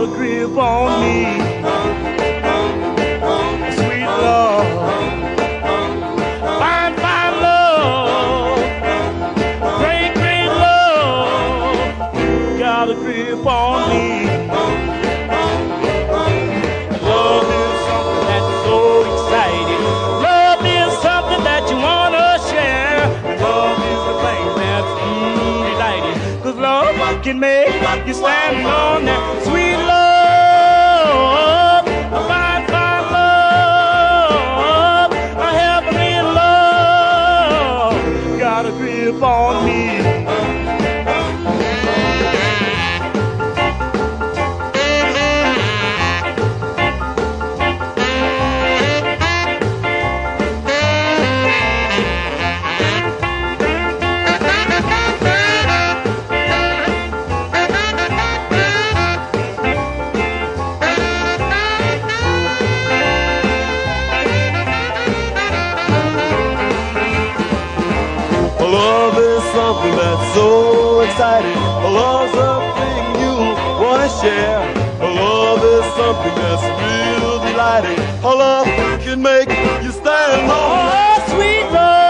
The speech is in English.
a grip on me. Sweet love, fine, fine love, great, great love, got a grip on me. Love is something that's so exciting. Love is something that you wanna share. And love is the thing that's delighting. 'Cause love can make you stand on that sweet love, a fine, fine love, a heavenly love, got a grip on me. Love is something that's so exciting. Love's a thing you wanna share. Love is something that's real delighting. Love can make you stand on. Oh, sweet love.